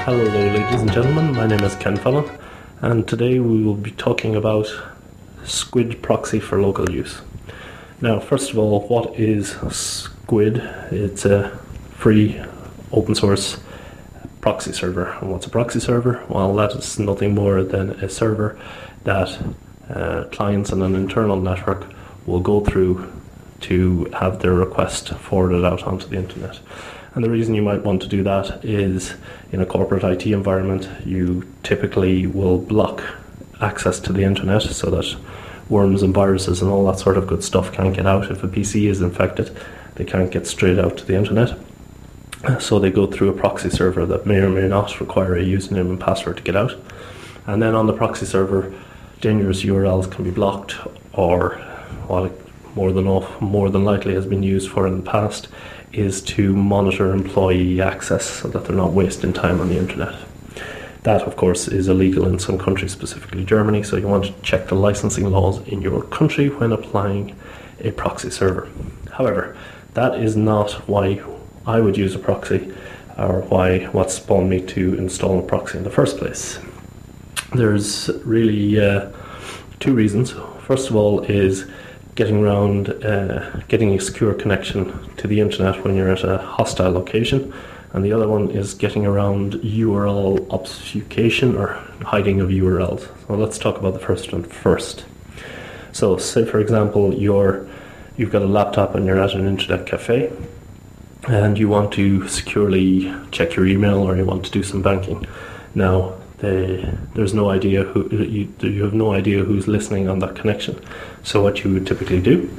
Hello, ladies and gentlemen. My name is Ken Fallon, and today we will be talking about Squid proxy for local use. Now, first of all, what is Squid? It's a free, open source proxy server. And what's a proxy server? Well, that is nothing more than a server that clients on an internal network will go through to have their request forwarded out onto the internet. And the reason you might want to do that is in a corporate IT environment, you typically will block access to the internet so that worms and viruses and all that sort of good stuff can't get out. If a PC is infected, they can't get straight out to the internet. So they go through a proxy server that may or may not require a username and password to get out. And then on the proxy server, dangerous URLs can be blocked, or what more than likely has been used for in the past is to monitor employee access so that they're not wasting time on the internet. That, of course, is illegal in some countries, specifically Germany, so you want to check the licensing laws in your country when applying a proxy server. However, that is not why I would use a proxy, or what spawned me to install a proxy in the first place. There's really two reasons. First of all is getting a secure connection to the internet when you're at a hostile location, and the other one is getting around URL obfuscation or hiding of URLs. So let's talk about the first one first. So say, for example, you've got a laptop and you're at an internet cafe and you want to securely check your email, or you want to do some banking. Now, there's no idea you have no idea who's listening on that connection. So what you would typically do,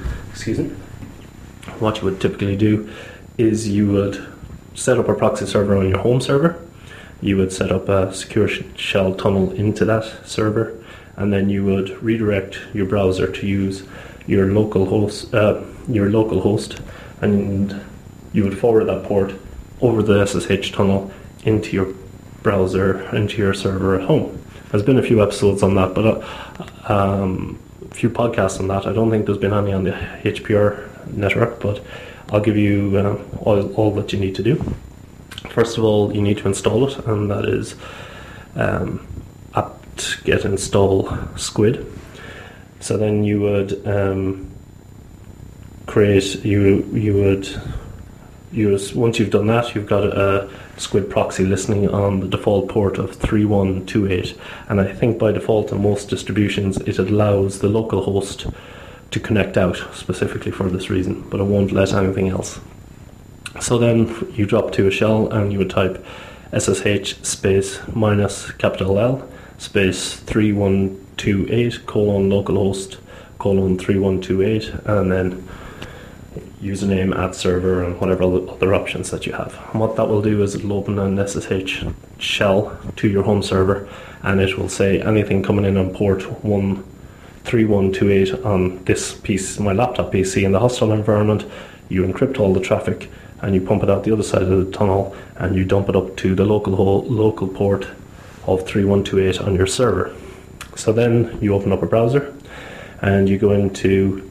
is you would set up a proxy server on your home server. You would set up a secure shell tunnel into that server, and then you would redirect your browser to use your local host, and you would forward that port over the SSH tunnel into your browser, into your server at home. There's been a few episodes on that, but a few podcasts on that. I don't think there's been any on the HPR network, but I'll give you all that you need to do. First of all, you need to install it, and that is apt-get install squid. So then you would once you've done that, you've got a Squid proxy listening on the default port of 3128, and I think by default in most distributions it allows the local host to connect out specifically for this reason, but it won't let anything else. So then you drop to a shell and you would type SSH space minus capital L space 3128 colon localhost colon 3128, and then username, @server, and whatever other options that you have. And what that will do is it'll open an SSH shell to your home server, and it will say anything coming in on port 3128 on this piece, my laptop PC in the hostile environment. You encrypt all the traffic and you pump it out the other side of the tunnel, and you dump it up to the local port of 3128 on your server. So then you open up a browser and you go into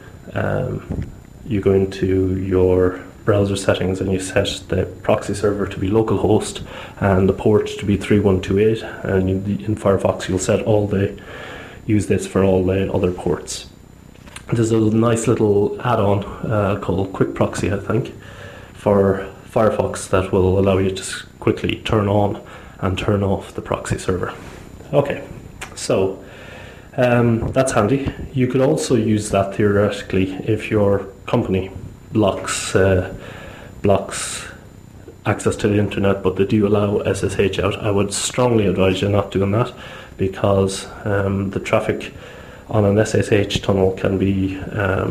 your browser settings, and you set the proxy server to be localhost and the port to be 3128, and in Firefox you'll use this for all the other ports. There's a nice little add-on called Quick Proxy, I think, for Firefox that will allow you to quickly turn on and turn off the proxy server. Okay, so that's handy. You could also use that theoretically if your company blocks access to the internet, but they do allow SSH out. I would strongly advise you not doing that, because the traffic on an SSH tunnel can be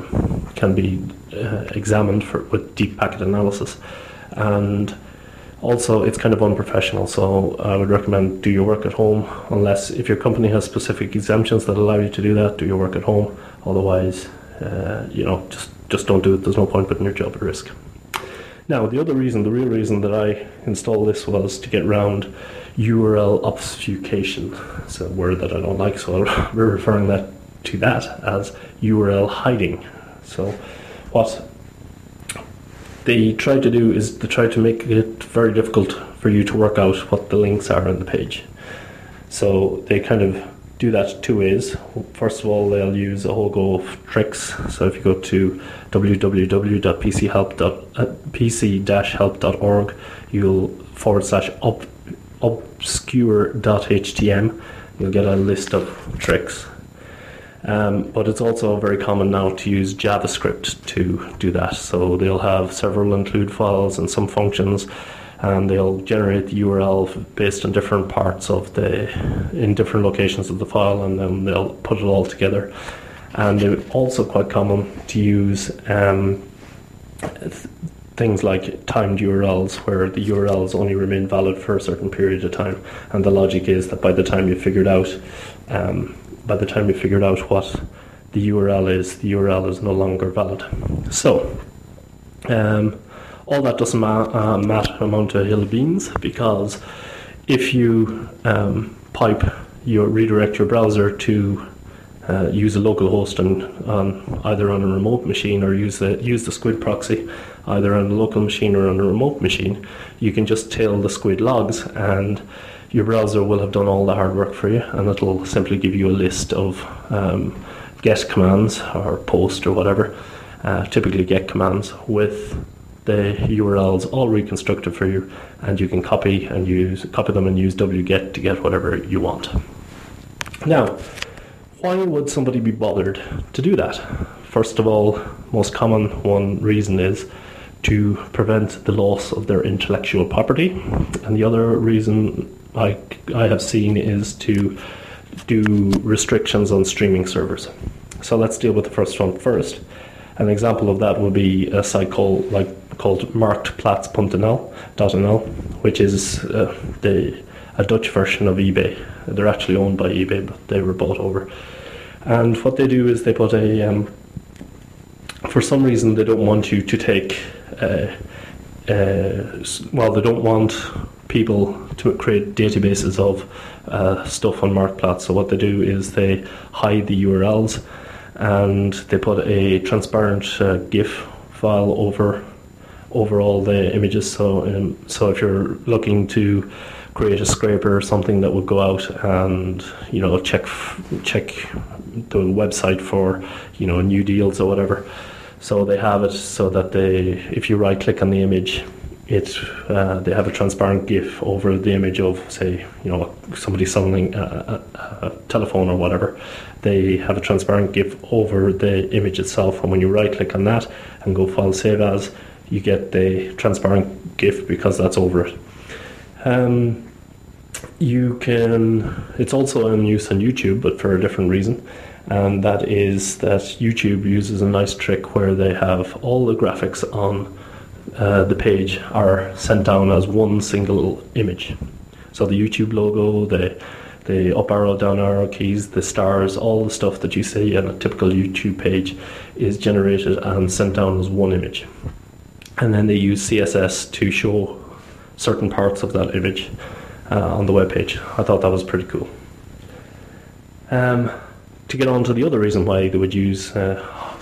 examined with deep packet analysis, and also it's kind of unprofessional. So I would recommend do your work at home, unless if your company has specific exemptions that allow you to do that. Do your work at home. Otherwise, just don't do it. There's no point putting your job at risk. Now, the real reason that I installed this was to get around URL obfuscation. It's a word that I don't like, so we're referring to that as URL hiding. So what they try to do is they try to make it very difficult for you to work out what the links are on the page. So they kind of do that two ways. First of all, they'll use a whole go of tricks. So if you go to www.pc-help.org, you'll /obscure.htm, you'll get a list of tricks. But it's also very common now to use JavaScript to do that. So they'll have several include files and some functions, and they'll generate the URL based on different parts in different locations of the file, and then they'll put it all together. And they're also quite common to use things like timed URLs, where the URLs only remain valid for a certain period of time. And the logic is that by the time you figured out what the URL is no longer valid. So, all that doesn't amount to hill of beans, because if you redirect your browser to use a local host either on a remote machine, or use the Squid proxy either on a local machine or on a remote machine, you can just tail the Squid logs, and your browser will have done all the hard work for you, and it'll simply give you a list of get commands or post or whatever, typically get commands with the URLs all reconstructed for you, and you can copy them and use wget to get whatever you want. Now, why would somebody be bothered to do that? First of all, most common one reason is to prevent the loss of their intellectual property, and the other reason I have seen is to do restrictions on streaming servers. So let's deal with the first one first. An example of that would be a site called marktplaats.nl, which is a Dutch version of eBay. They're actually owned by eBay, but they were bought over. And what they do is they put for some reason they don't want you to take, they don't want people to create databases of stuff on Marktplaats. So what they do is they hide the URLs, and they put a transparent GIF file over all the images. So if you're looking to create a scraper or something that would go out and check the website for new deals or whatever, so they have it so that if you right click on the image, they have a transparent GIF over the image of, say, somebody selling a telephone or whatever. They have a transparent GIF over the image itself, and when you right click on that and go file save as, you get the transparent GIF because that's over it. It's also in use on YouTube, but for a different reason, and that is that YouTube uses a nice trick where they have all the graphics on the page are sent down as one single image. So the YouTube logo, the up arrow, down arrow keys, the stars, all the stuff that you see on a typical YouTube page is generated and sent down as one image. And then they use CSS to show certain parts of that image on the web page. I thought that was pretty cool. To get on to the other reason why they would use hide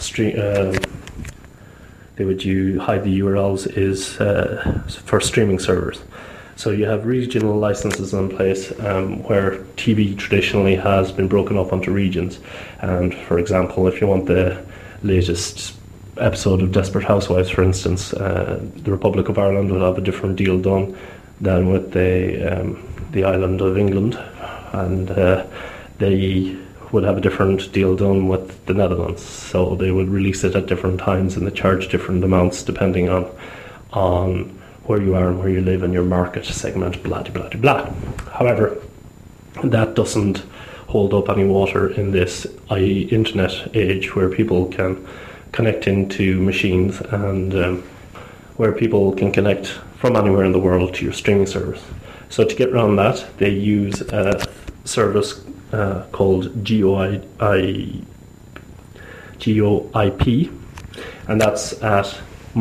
the URLs is for streaming servers. So you have regional licenses in place where TV traditionally has been broken up onto regions. And for example, if you want the latest episode of Desperate Housewives, for instance, the Republic of Ireland will have a different deal done than with the island of England, and they would have a different deal done with the Netherlands. So they would release it at different times, and they charge different amounts depending on where you are and where you live in your market segment, blah, blah, blah, blah. However, that doesn't hold up any water in this internet age where people can connect into machines and where people can connect from anywhere in the world to your streaming service. So to get around that, they use a service called GeoIP, and that's at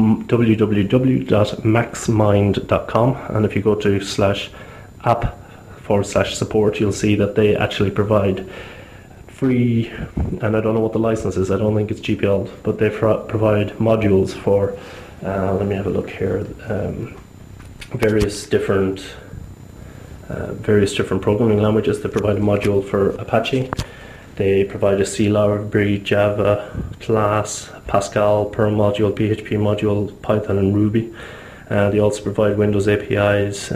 www.maxmind.com, and if you go to /app/support, you'll see that they actually provide free, and I don't know what the license is, I don't think it's GPL, but they provide modules for Let me have a look here. Various different programming languages. They provide a module for Apache. They provide a C library, Java, Class, Pascal, Perl module, PHP module, Python and Ruby. They also provide Windows APIs,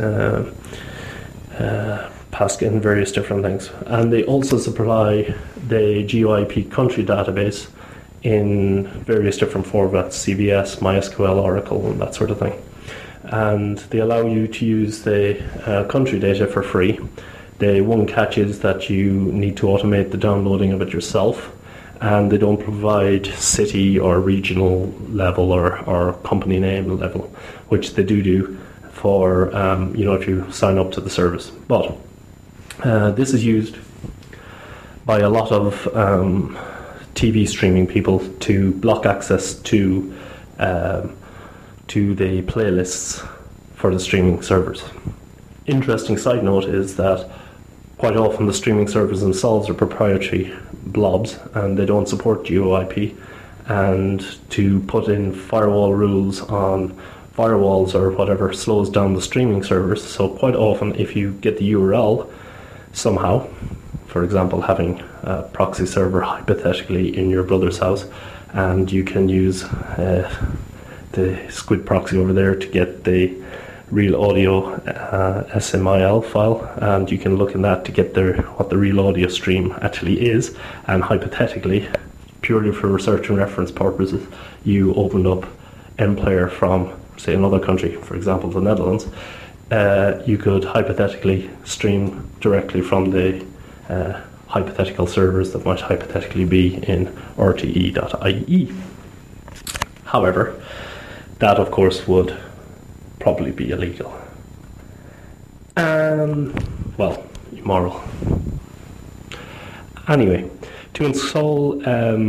Pascal, and various different things. And they also supply the GeoIP country database in various different formats, CVS, MySQL, Oracle, and that sort of thing. And they allow you to use the country data for free. The one catch is that you need to automate the downloading of it yourself, and they don't provide city or regional level or company name level, which they do for if you sign up to the service. But this is used by a lot of TV streaming people to block access to the playlists for the streaming servers. Interesting side note is that quite often the streaming servers themselves are proprietary blobs and they don't support GeoIP, and to put in firewall rules on firewalls or whatever slows down the streaming servers. So quite often if you get the URL somehow, for example having a proxy server hypothetically in your brother's house, and you can use the Squid proxy over there to get the real audio SMIL file, and you can look in that to get what the real audio stream actually is, and hypothetically, purely for research and reference purposes, you opened up MPlayer from, say, another country, for example the Netherlands, you could hypothetically stream directly from the hypothetical servers that might hypothetically be in rte.ie. However, that of course would probably be illegal. Well, immoral. Anyway, to install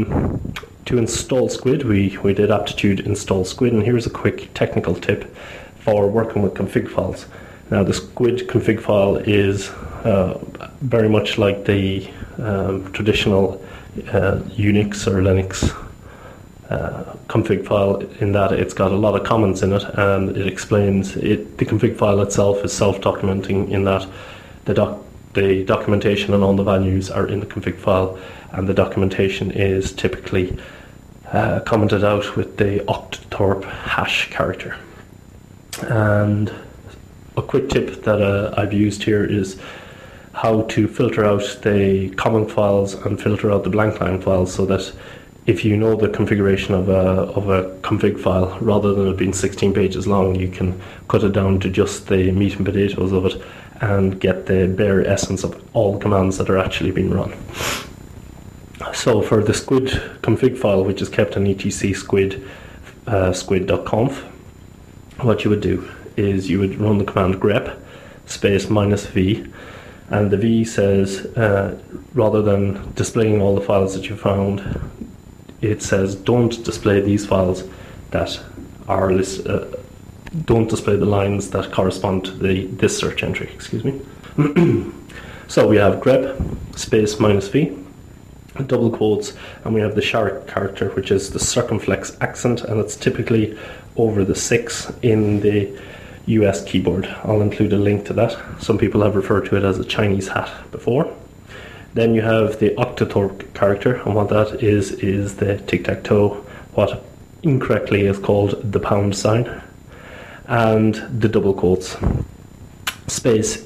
Squid, we did aptitude install Squid, and here's a quick technical tip for working with config files. Now, the Squid config file is very much like the traditional Unix or Linux config file, in that it's got a lot of comments in it, and it explains it. The config file itself is self-documenting in that the documentation and all the values are in the config file, and the documentation is typically commented out with the octothorpe hash character. And a quick tip that I've used here is how to filter out the common files and filter out the blank line files, so that if you know the configuration of a config file, rather than it being 16 pages long, you can cut it down to just the meat and potatoes of it and get the bare essence of all the commands that are actually being run. So for the Squid config file, which is kept in etc squid squid.conf, what you would do is you would run the command grep space -v, and the v says, rather than displaying all the files that you found, it says don't display these files that are don't display the lines that correspond to this search entry, excuse me. So we have grep space -v, double quotes, and we have the sharp character, which is the circumflex accent, and it's typically over the 6 in the US keyboard. I'll include a link to that. Some people have referred to it as a Chinese hat before. Then you have the octothorpe character, and what that is the tic-tac-toe, what incorrectly is called the pound sign, and the double quotes, space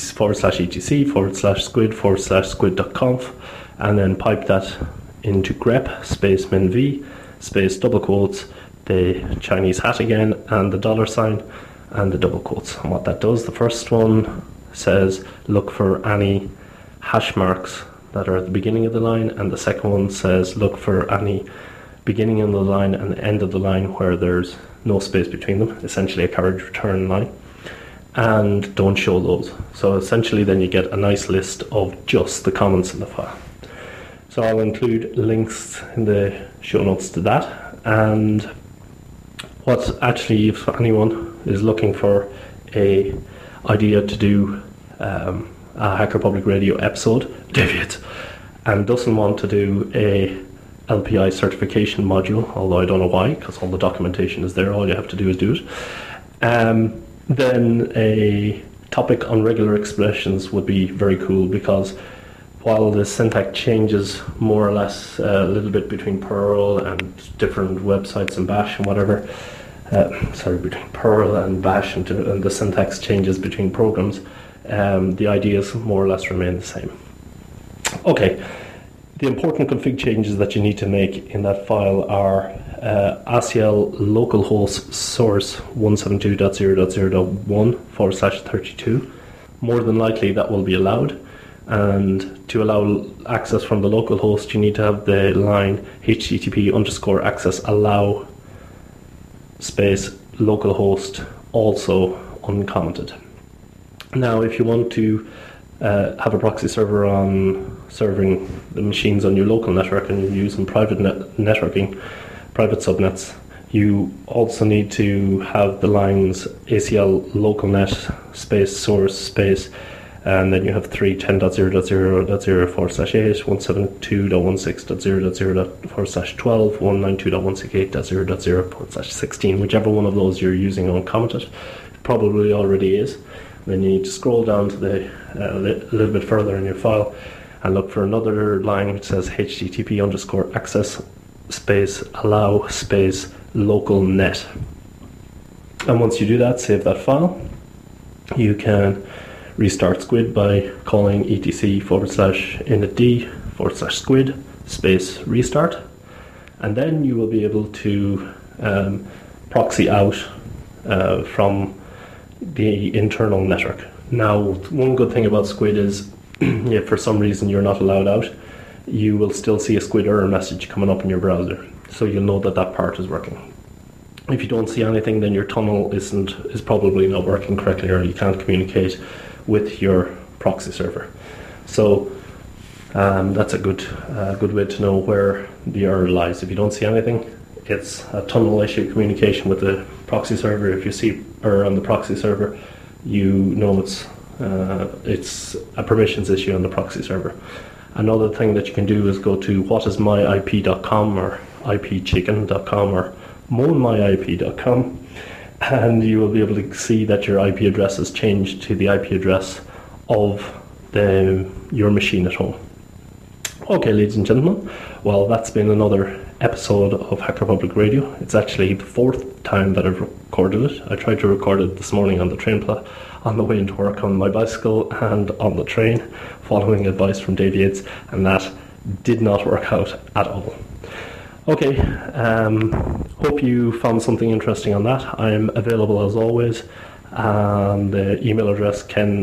etc/squid/squid.conf, and then pipe that into grep space -v space double quotes, the Chinese hat again, and the dollar sign, and the double quotes. And what that does, the first one says look for any hash marks that are at the beginning of the line, and the second one says look for any beginning of the line and the end of the line where there's no space between them, essentially a carriage return line, and don't show those. So essentially then you get a nice list of just the comments in the file. So I'll include links in the show notes to that. And what actually, if anyone is looking for a idea to do a Hacker Public Radio episode, David, and doesn't want to do a LPI certification module, although I don't know why, because all the documentation is there, all you have to do is do it. Then a topic on regular expressions would be very cool, because while the syntax changes more or less a little bit between Perl and different websites and Bash and whatever, between Perl and Bash and the syntax changes between programs, the ideas more or less remain the same. Okay, the important config changes that you need to make in that file are ACL localhost source 172.0.0.1/32. More than likely that will be allowed, and to allow access from the local host you need to have the line http:/access allow space localhost also uncommented. Now if you want to have a proxy server on serving the machines on your local network and you're using private networking, private subnets, you also need to have the lines ACL localnet space source space, and then you have 310.0.0.0/8, 172.16.0.0.4/12, 192.168.0.0/16, whichever one of those you're using uncommented. It probably already is. Then you need to scroll down to the little bit further in your file and look for another line which says http:/access space allow space local net. And once you do that, save that file. You can restart Squid by calling etc:/initd/squid space restart, and then you will be able to proxy out from the internal network. Now, one good thing about Squid is if for some reason you're not allowed out, you will still see a Squid error message coming up in your browser, so you'll know that that part is working. If you don't see anything, then your tunnel is probably not working correctly, or you can't communicate with your proxy server. So that's a good way to know where the error lies. If you don't see anything, it's a tunnel issue communication with the proxy server. If you see error on the proxy server, you know it's a permissions issue on the proxy server. Another thing that you can do is go to whatismyip.com or ipchicken.com or moanmyip.com, and you will be able to see that your IP address has changed to the IP address of your machine at home. Okay, ladies and gentlemen, well, that's been another episode of Hacker Public Radio. It's actually the fourth time that I've recorded it. I tried to record it this morning on the on the way into work on my bicycle and on the train, following advice from Dave Yates, and that did not work out at all. Okay, hope you found something interesting on that. I'm available as always, and the email address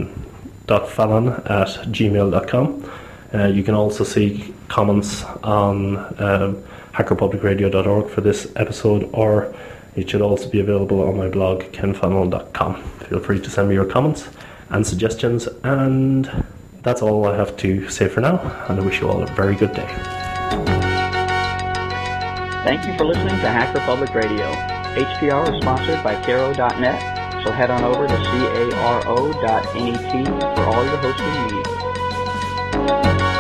ken.fallon@gmail.com. You can also see comments on hackerpublicradio.org for this episode, or it should also be available on my blog kenfallon.com. Feel free to send me your comments and suggestions, and that's all I have to say for now, and I wish you all a very good day. Thank you for listening to Hacker Public Radio. HPR is sponsored by Caro.net, so head on over to caro.net for all your hosting needs.